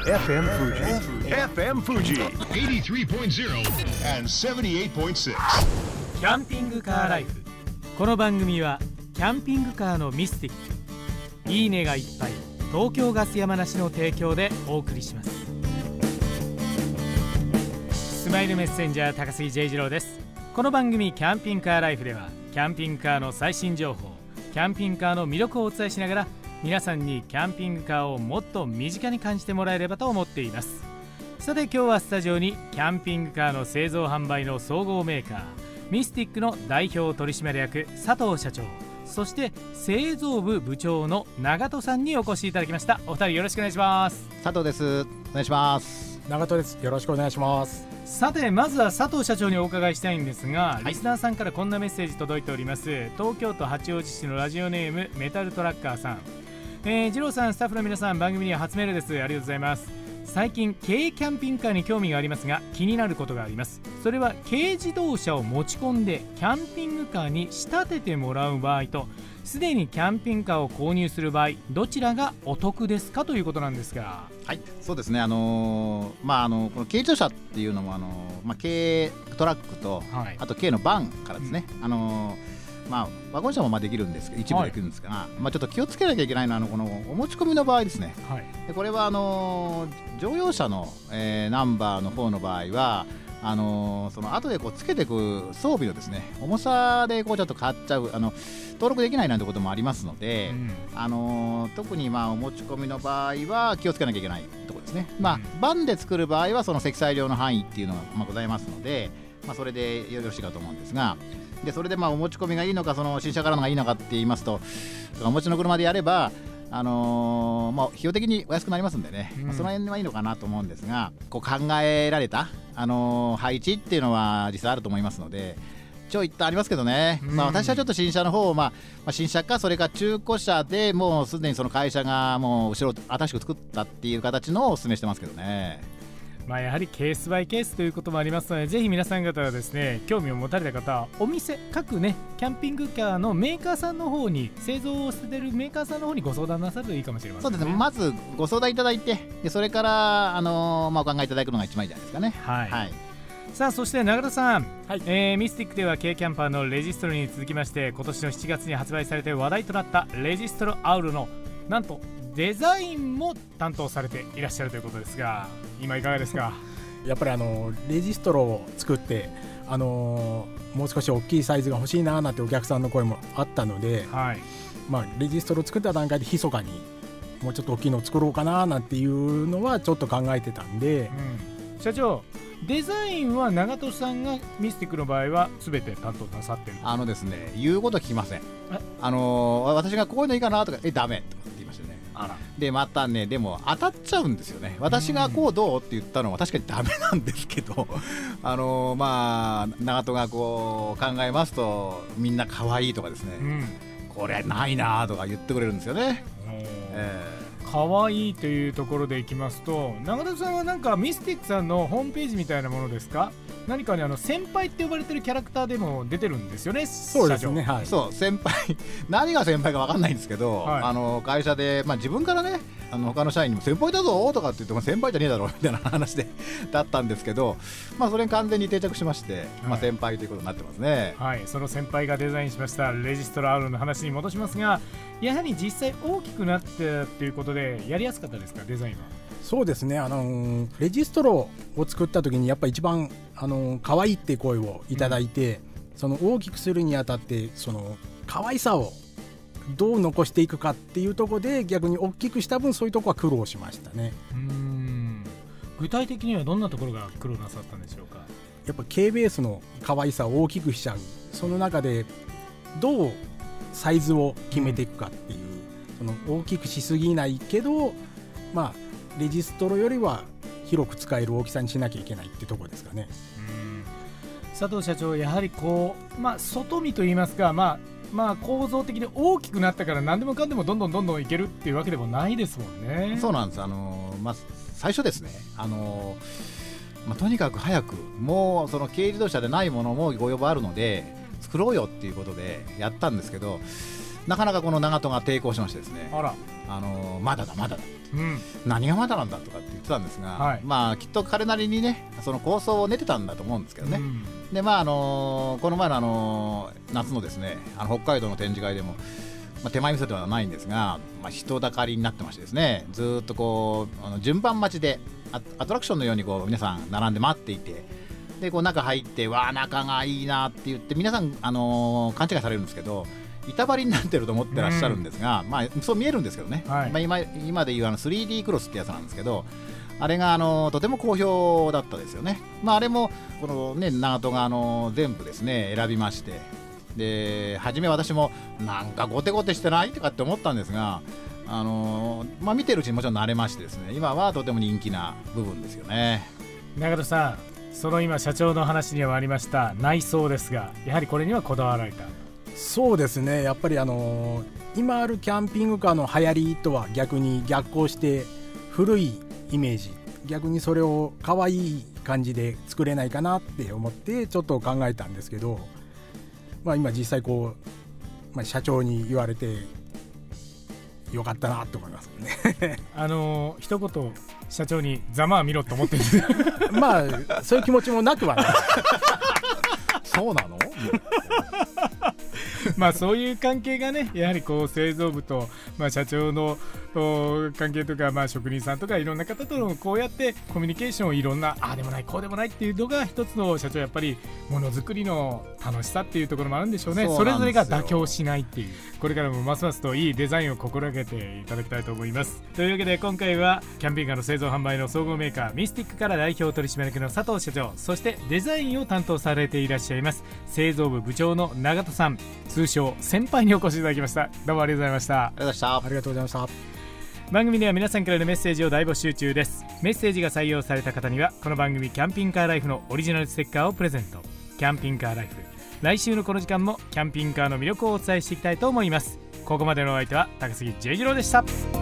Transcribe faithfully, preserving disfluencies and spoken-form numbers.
エフエム Fuji エフエム Fuji はちじゅうさんてんゼロ and ななじゅうはちてんろくキャンピングカーライフ。この番組はキャンピングカーのミスティック、いいねがいっぱい東京ガス山梨の提供でお送りします。スマイルメッセンジャー高杉 J 次郎です。この番組キャンピングカーライフではキャンピングカーの最新情報、キャンピングカーの魅力をお伝えしながら皆さんにキャンピングカーをもっと身近に感じてもらえればと思っています。さて今日はスタジオにキャンピングカーの製造販売の総合メーカーミスティックの代表取締役佐藤社長、そして製造部部長の長戸さんにお越しいただきました。お二人よろしくお願いします。 佐藤です。お願いします。 長戸です。よろしくお願いします。 さてまずは佐藤社長にお伺いしたいんですが、はい、リスナーさんからこんなメッセージ届いております。東京都八王子市のラジオネームメタルトラッカーさん、えー、二郎さん、スタッフの皆さん、番組には初メールです。ありがとうございます。最近軽キャンピングカーに興味がありますが気になることがあります。それは軽自動車を持ち込んでキャンピングカーに仕立ててもらう場合とすでにキャンピングカーを購入する場合、どちらがお得ですかということなんですが。 はい、そうですね、あのーまあ、あのこの軽自動車っていうのも、あのーまあ、軽トラックと、はい、あと軽のバンからですね、うん、あのーまあ、ワゴン車もまあできるんですけど一部できるんですが、はい、まあ、ちょっと気をつけなきゃいけないのはあのこのお持ち込みの場合ですね、はい、でこれはあのー、乗用車の、えー、ナンバーの方の場合はあのー、その後でこうつけていく装備のですね重さでこうちょっと変わっちゃう、あの登録できないなんてこともありますので、うん、あのー、特にまあお持ち込みの場合は気をつけなきゃいけないところですね、まあうん、バンで作る場合はその積載量の範囲っていうのがまあございますので、まあ、それでよろしいかと思うんですが、でそれでまあお持ち込みがいいのかその新車からのがいいのかって言いますと、お持ちの車でやればあのーまあ、費用的にお安くなりますんでね、うん、まあ、その辺はいいのかなと思うんですが、こう考えられた、あのー、配置っていうのは実際あると思いますので、一応一旦ありますけどね、うん、まあ、私はちょっと新車の方を、まあまあ、新車かそれか中古車でもうすでにその会社がもう後ろ新しく作ったっていう形のをお勧めしてますけどね。 まあ、やはりケースバイケースということもありますので、ぜひ皆さん方はですね興味を持たれた方はお店各ねキャンピングカーのメーカーさんの方に、製造を捨ててるメーカーさんの方にご相談なさるといいかもしれませんね。 そうですね、まずご相談いただいて、でそれから、あのーまあ、お考えいただくのが一番いいじゃないですかね。 はい、はい、さあそして長田さん、 はい、 えー、ミスティックでは軽キャンパーのレジストロに続きまして、今年のしちがつに発売されて話題となったレジストロアウルのなんとデザインも担当されていらっしゃるということですが、今いかがですか？ やっぱりあのレジストロを作って、あのー、もう少し大きいサイズが欲しいななんてお客さんの声もあったので、はい、まあ、レジストロを作った段階で密かにもうちょっと大きいのを作ろうかななんていうのはちょっと考えてたんで、 うん、社長、デザインは長戸さんがミスティックの場合は全て担当なさってる？ あのですね、言うこと聞きません。あのー、私がこういうのいいかなとか、えダメとかって言いましたね。あら、でまたね、でも当たっちゃうんですよね。私がこうどうって言ったのは確かにダメなんですけどあのー、まあ長戸がこう考えますとみんな可愛いとかですね、うん、これないなとか言ってくれるんですよね。えー可愛いというところでいきますと、長田さんはなんかミスティックさんのホームページみたいなものですか？何かにあの先輩って呼ばれてるキャラクターでも出てるんですよね。 そうですね、はい、 そう先輩何が先輩か分かんないんですけど、はい、あの会社で、まあ、自分からね、あの他の社員にも先輩だぞとかって言っても先輩じゃねえだろみたいな話でだったんですけど、まあ、それに完全に定着しまして、はい、まあ、先輩ということになってますね。 はい、その先輩がデザインしましたレジストラアウルの話に戻しますが、やはり実際大きくなったということでやりやすかったですか？デザインは。 そうですね、あのー、レジストロを作った時にやっぱ一番、あのー、可愛いって声をいただいて、うん、その大きくするにあたってその可愛さをどう残していくかっていうところで逆に大きくした分そういうところは苦労しましたね。 うーん、具体的にはどんなところが苦労なさったんでしょうか？ やっぱ軽ベースの可愛さを大きくしちゃう、その中でどうサイズを決めていくかっていう、うん、その大きくしすぎないけど、まあレジストロよりは広く使える大きさにしなきゃいけないってところですかね。 うん、佐藤社長、やはりこう、まあ、外見といいますか、まあまあ、構造的に大きくなったから何でもかんでもどんどんどんどんいけるっていうわけでもないですもんね。 そうなんです。あのーまあ、最初ですね、あのーまあ、とにかく早くもうその軽自動車でないものもご要望あるので作ろうよっていうことでやったんですけど、なかなかこの長門が抵抗しましてですね、あら、あのー、まだだまだだ、 うん、何がまだなんだとかって言ってたんですが、はい、まあきっと彼なりにねその構想を練ってたんだと思うんですけどね、うん、でまああのー、この前の、あのー、夏のですねあの北海道の展示会でも、まあ、手前味噌ではないんですが、まあ、人だかりになってましてですね、ずっとこうあの順番待ちでアトラクションのようにこう皆さん並んで待っていて、でこう中入ってわあ仲がいいなって言って皆さん、あのー、勘違いされるんですけど板張りになってると思ってらっしゃるんですが、うん、まあそう見えるんですけどね、はい、まあ、今, 今でいうあの スリーディー クロスってやつなんですけど、あれがあのとても好評だったですよね。まああれもこのね長門があの全部ですね選びまして、で初め私もなんかゴテゴテしてないとかって思ったんですが、あのまあ見てるうちにもちろん慣れましてですね、今はとても人気な部分ですよね。 長門さん、その今社長の話にはありました内装ですが、やはりこれにはこだわられた。 そうですね、やっぱりあの今あるキャンピングカーの流行りとは逆に逆行して古いイメージ、逆にそれを可愛い感じで作れないかなって思ってちょっと考えたんですけど、まあ今実際こう、まあ、社長に言われてよかったなと思いますねあの一言社長にざまあ見ろと思ってるんですまあそういう気持ちもなくはないそうなのまあそういう関係がね、やはりこう製造部と、まあ、社長の関係とか、まあ、職人さんとかいろんな方とのこうやってコミュニケーションをいろんなああでもないこうでもないっていうのが一つの社長やっぱりものづくりの楽しさっていうところもあるんでしょうね。 そ, それぞれが妥協しないっていう、これからもますますといいデザインを心がけていただきたいと思います。というわけで今回はキャンピングカーの製造販売の総合メーカーミスティックから代表取締役の佐藤社長、そしてデザインを担当されていらっしゃいます製造部部長の長門さん、通称先輩にお越しいただきました。どうもありがとうございました。 ありがとうございました。 ありがとうございました。 番組では皆さんからのメッセージを大募集中です。メッセージが採用された方にはこの番組キャンピングカーライフのオリジナルステッカーをプレゼント。キャンピングカーライフ、来週のこの時間もキャンピングカーの魅力をお伝えしていきたいと思います。ここまでのお相手は高杉 J 次郎でした。